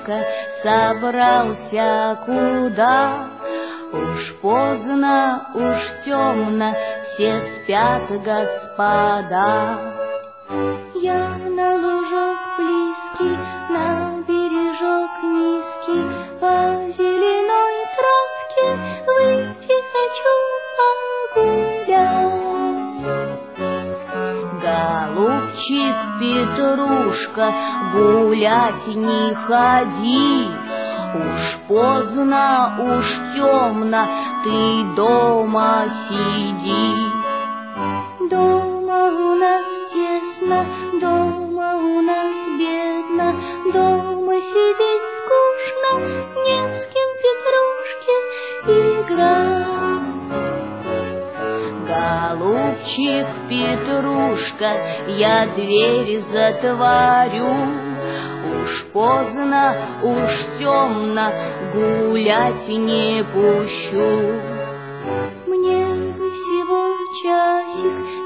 Петрушка собрался куда? Уж поздно, уж темно, все спят, господа. Я на лужок близкий, на бережок низкий, по зеленой травке выйти хочу погулять. Голубчик Петрушка, гулять не ходи, уж поздно, уж темно, ты дома сиди. Дома у нас тесно, дома у нас бедно, дома сидеть скучно, не с кем Петрушке играть. Голубчик Петрушка, я дверь затворю, уж поздно, уж темно, гулять не пущу. Мне бы всего часик,